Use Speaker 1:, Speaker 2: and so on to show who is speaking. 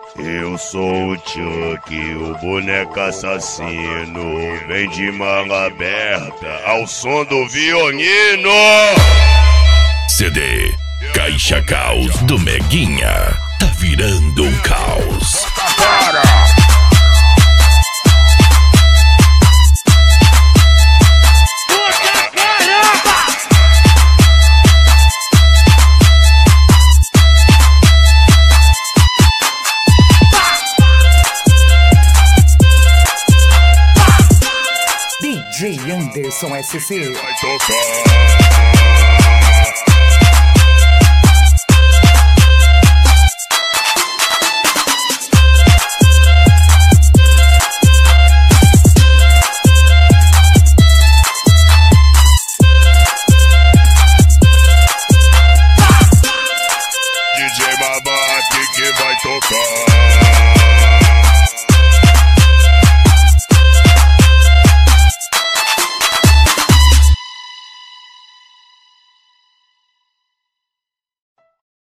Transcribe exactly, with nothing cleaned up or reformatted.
Speaker 1: Eu sou o Chuck, o boneco assassino. Vem de manga aberta ao som do violino.
Speaker 2: C D Caixa Caos do Meguinha. Tá virando um caos.
Speaker 3: D J Anderson S C.
Speaker 1: Vai tocar.